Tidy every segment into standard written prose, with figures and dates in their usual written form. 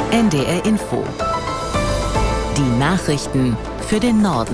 NDR Info. Die Nachrichten für den Norden.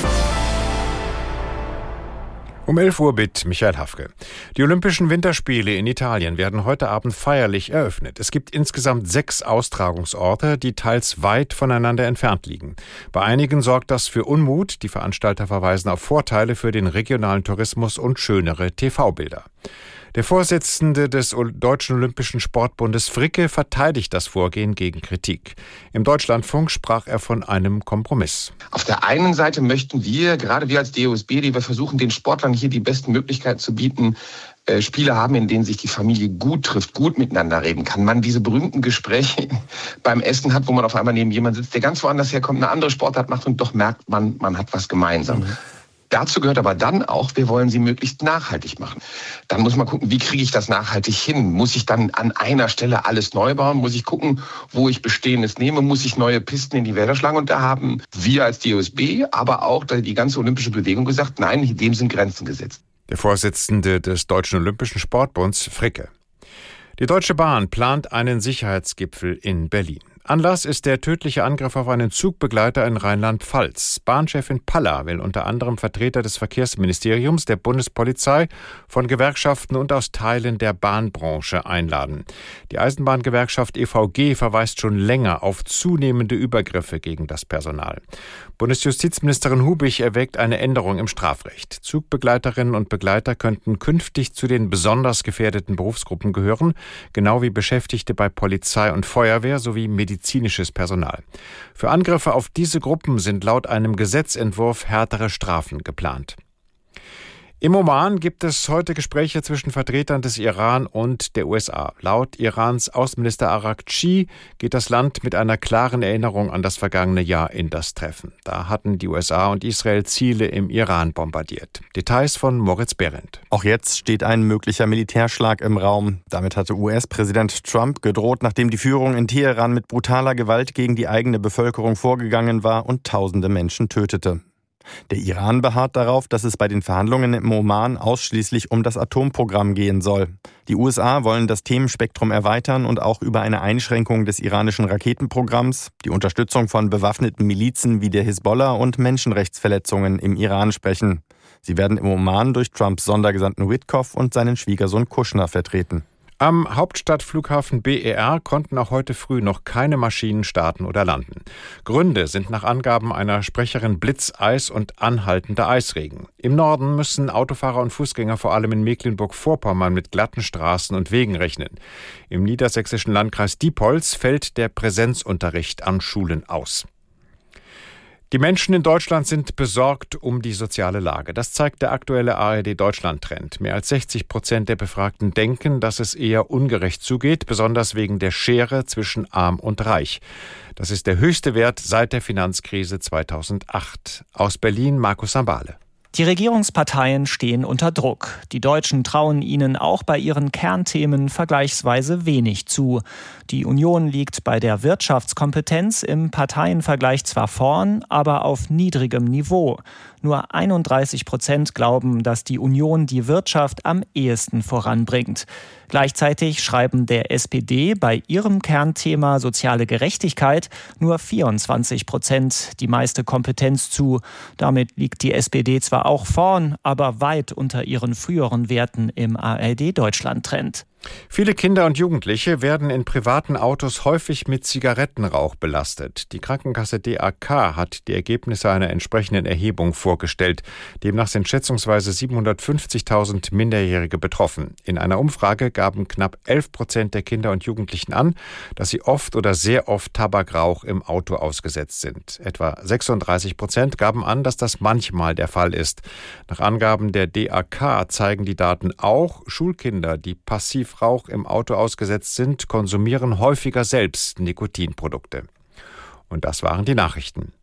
Um 11 Uhr mit Michael Hafke. Die Olympischen Winterspiele in Italien werden heute Abend feierlich eröffnet. Es gibt insgesamt 6 Austragungsorte, die teils weit voneinander entfernt liegen. Bei einigen sorgt das für Unmut. Die Veranstalter verweisen auf Vorteile für den regionalen Tourismus und schönere TV-Bilder. Der Vorsitzende des Deutschen Olympischen Sportbundes Fricke verteidigt das Vorgehen gegen Kritik. Im Deutschlandfunk sprach er von einem Kompromiss. Auf der einen Seite möchten wir, gerade wir als DOSB, die wir versuchen, den Sportlern hier die besten Möglichkeiten zu bieten, Spiele haben, in denen sich die Familie gut trifft, gut miteinander reden kann. Man diese berühmten Gespräche beim Essen hat, wo man auf einmal neben jemandem sitzt, der ganz woanders herkommt, eine andere Sportart macht und doch merkt man, man hat was gemeinsam. Dazu gehört aber dann auch, wir wollen sie möglichst nachhaltig machen. Dann muss man gucken, wie kriege ich das nachhaltig hin? Muss ich dann an einer Stelle alles neu bauen? Muss ich gucken, wo ich Bestehendes nehme? Muss ich neue Pisten in die Wälder schlagen? Und da haben wir als DOSB, aber auch die ganze olympische Bewegung gesagt, nein, dem sind Grenzen gesetzt. Der Vorsitzende des Deutschen Olympischen Sportbunds Fricke. Die Deutsche Bahn plant einen Sicherheitsgipfel in Berlin. Anlass ist der tödliche Angriff auf einen Zugbegleiter in Rheinland-Pfalz. Bahnchefin Paller will unter anderem Vertreter des Verkehrsministeriums, der Bundespolizei, von Gewerkschaften und aus Teilen der Bahnbranche einladen. Die Eisenbahngewerkschaft EVG verweist schon länger auf zunehmende Übergriffe gegen das Personal. Bundesjustizministerin Hubich erwägt eine Änderung im Strafrecht. Zugbegleiterinnen und Begleiter könnten künftig zu den besonders gefährdeten Berufsgruppen gehören, genau wie Beschäftigte bei Polizei und Feuerwehr sowie medizinisches Personal. Für Angriffe auf diese Gruppen sind laut einem Gesetzentwurf härtere Strafen geplant. Im Oman gibt es heute Gespräche zwischen Vertretern des Iran und der USA. Laut Irans Außenminister Araghchi geht das Land mit einer klaren Erinnerung an das vergangene Jahr in das Treffen. Da hatten die USA und Israel Ziele im Iran bombardiert. Details von Moritz Behrendt. Auch jetzt steht ein möglicher Militärschlag im Raum. Damit hatte US-Präsident Trump gedroht, nachdem die Führung in Teheran mit brutaler Gewalt gegen die eigene Bevölkerung vorgegangen war und tausende Menschen tötete. Der Iran beharrt darauf, dass es bei den Verhandlungen im Oman ausschließlich um das Atomprogramm gehen soll. Die USA wollen das Themenspektrum erweitern und auch über eine Einschränkung des iranischen Raketenprogramms, die Unterstützung von bewaffneten Milizen wie der Hisbollah und Menschenrechtsverletzungen im Iran sprechen. Sie werden im Oman durch Trumps Sondergesandten Witkoff und seinen Schwiegersohn Kushner vertreten. Am Hauptstadtflughafen BER konnten auch heute früh noch keine Maschinen starten oder landen. Gründe sind nach Angaben einer Sprecherin Blitzeis und anhaltender Eisregen. Im Norden müssen Autofahrer und Fußgänger vor allem in Mecklenburg-Vorpommern mit glatten Straßen und Wegen rechnen. Im niedersächsischen Landkreis Diepholz fällt der Präsenzunterricht an Schulen aus. Die Menschen in Deutschland sind besorgt um die soziale Lage. Das zeigt der aktuelle ARD-Deutschland-Trend. Mehr als 60% der Befragten denken, dass es eher ungerecht zugeht, besonders wegen der Schere zwischen Arm und Reich. Das ist der höchste Wert seit der Finanzkrise 2008. Aus Berlin Markus Sambale. Die Regierungsparteien stehen unter Druck. Die Deutschen trauen ihnen auch bei ihren Kernthemen vergleichsweise wenig zu. Die Union liegt bei der Wirtschaftskompetenz im Parteienvergleich zwar vorn, aber auf niedrigem Niveau. Nur 31% glauben, dass die Union die Wirtschaft am ehesten voranbringt. Gleichzeitig schreiben der SPD bei ihrem Kernthema soziale Gerechtigkeit nur 24% die meiste Kompetenz zu. Damit liegt die SPD zwar auch vorn, aber weit unter ihren früheren Werten im ARD-Deutschland-Trend. Viele Kinder und Jugendliche werden in privaten Autos häufig mit Zigarettenrauch belastet. Die Krankenkasse DAK hat die Ergebnisse einer entsprechenden Erhebung vorgestellt. Demnach sind schätzungsweise 750.000 Minderjährige betroffen. In einer Umfrage gaben knapp 11% der Kinder und Jugendlichen an, dass sie oft oder sehr oft Tabakrauch im Auto ausgesetzt sind. Etwa 36% gaben an, dass das manchmal der Fall ist. Nach Angaben der DAK zeigen die Daten auch, Schulkinder, die passiv Rauch im Auto ausgesetzt sind, konsumieren häufiger selbst Nikotinprodukte. Und das waren die Nachrichten.